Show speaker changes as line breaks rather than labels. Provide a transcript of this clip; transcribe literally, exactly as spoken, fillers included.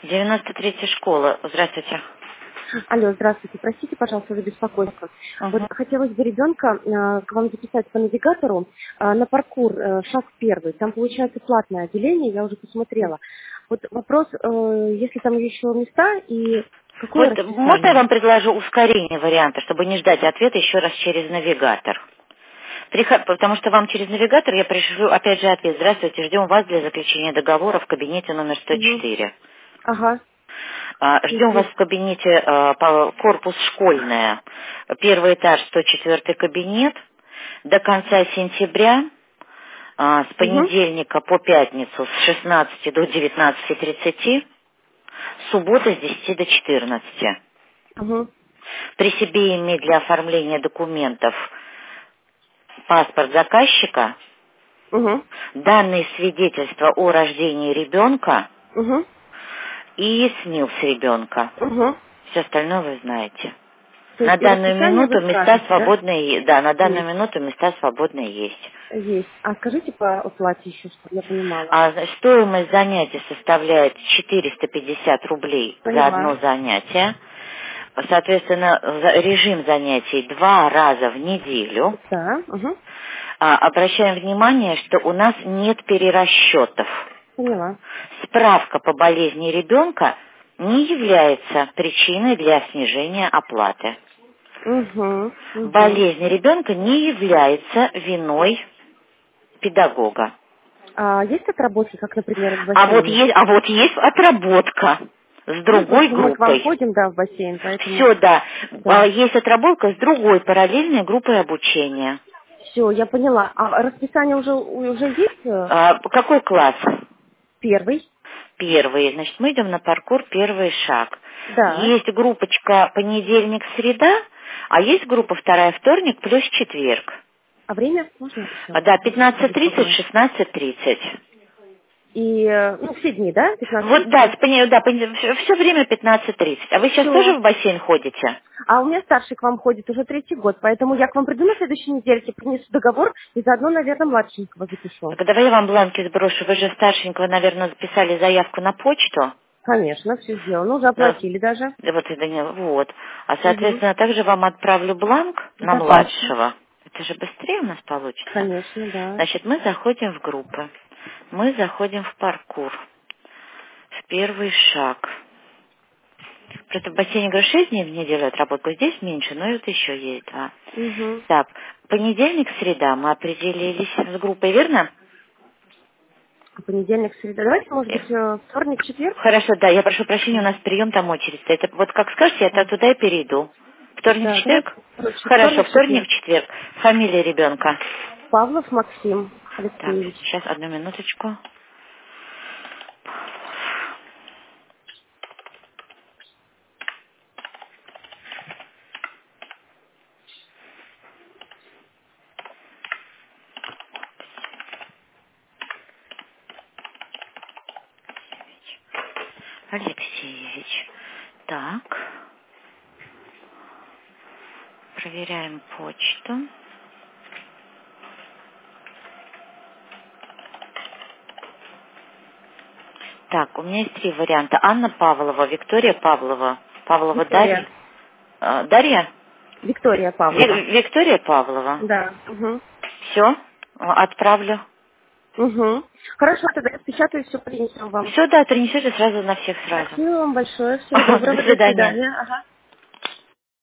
девяносто третья школа. Здравствуйте.
Алло, здравствуйте. Простите, пожалуйста, за беспокойство. Вот
Угу.
хотелось бы ребенка э, к вам записать по навигатору э, на паркур, э, шаг первый. Там получается платное отделение, я уже посмотрела. Вот вопрос, э, если там еще места и какое
Вот можно я
расписание?
вам предложу ускорение варианта, чтобы не ждать ответа еще раз через навигатор? Приход- Потому что вам через навигатор я пришлю опять же ответ. Здравствуйте, ждем вас для заключения договора в кабинете номер сто
Угу.
четыре.
Ага.
А, Ждем вас
Мгм.
в кабинете а, по- корпус школьная, первый этаж, сто четвёртый кабинет, до конца сентября, а, с
Угу.
понедельника по пятницу с шестнадцати до девятнадцати тридцати, суббота с десяти до четырнадцати.
Угу.
При себе иметь для оформления документов паспорт заказчика,
Угу.
данные свидетельства о рождении ребенка
Угу.
и СНИЛС ребенка.
Угу.
Все остальное вы знаете.
То
На
есть и
данную
расписание вы
минуту места
скажете, да?
свободные, е- да, на данную
Есть.
минуту места свободные есть.
Есть. А скажите по оплате еще, чтобы я понимала.
А значит, стоимость занятия составляет четыреста пятьдесят рублей за
Поняла.
одно занятие. Соответственно, за- режим занятий два раза в неделю.
Да. Угу.
А, Обращаем внимание, что у нас нет перерасчетов.
Поняла.
Справка по болезни ребенка не является причиной для снижения оплаты.
Угу, угу.
Болезнь ребенка не является виной педагога.
А есть отработки, как, например, в
А вот
бассейне?
есть, а вот есть отработка с
Ну,
другой
просто мы к вам
группой.
ходим, да, в бассейн, поэтому,
Все, да. А,
да.
Есть отработка с другой параллельной группой обучения.
Все, я поняла. А расписание уже, уже есть? э,
А, Какой класс?
Первый?
Первый. Значит, мы идем на паркур «Первый шаг».
Да.
Есть группочка понедельник-среда, а есть группа вторая вторник плюс четверг.
А время? Можно еще
А,
раз?
Да,
Извините за
пятнадцать тридцать,
беспокойство.
шестнадцать тридцать.
И, э, ну, все дни, да? пятнадцать
Вот,
тридцать,
да, с
шестнадцать?
пони- да, все время пятнадцать тридцать. А вы сейчас тоже
Все.
в бассейн ходите?
А у меня старший к вам ходит уже третий год, поэтому я к вам приду на следующей недельке, принесу договор и заодно, наверное, младшенького запишу.
Так давай я вам бланки сброшу. Вы же старшенького, наверное, записали заявку на почту.
Конечно, все сделано. Уже
Да.
оплатили даже.
Да вот, это не- вот. А,
Угу.
соответственно, также вам отправлю бланк на
Давайте.
младшего. Это же быстрее у нас получится.
Конечно, да.
Значит, мы заходим в группы. Мы заходим в паркур. В первый шаг. Просто в бассейне, говорю, шесть дней в неделю отработку. Здесь меньше, но и вот еще есть два.
Угу.
Так, понедельник, среда мы определились с группой, верно?
Понедельник, среда. Давайте, может
Э,
быть, э, вторник, четверг?
Хорошо, да, я прошу прощения, у нас прием, там очередь стоит. Вот как скажете, я
А,
то туда и перейду. Вторник,
да,
четверг?
давайте. Короче,
Хорошо,
вторник,
вторник,
четверг.
четверг. Фамилия ребенка.
Павлов Максим
Так,
Алексеевич.
сейчас одну минуточку. Алексеевич. Так, проверяем почту. Так, у меня есть три варианта. Анна Павлова, Виктория Павлова. Павлова Дарья.
Виктория.
Э, Дарья?
Виктория
Ви-
Павлова.
Виктория Павлова.
Да. Угу.
Все, отправлю.
Угу. Хорошо, тогда я печатаю, все принесем вам.
Все, да, принесете сразу на всех сразу.
Спасибо вам большое. Всего
До
доброго. До
свидания.
свидания. Ага.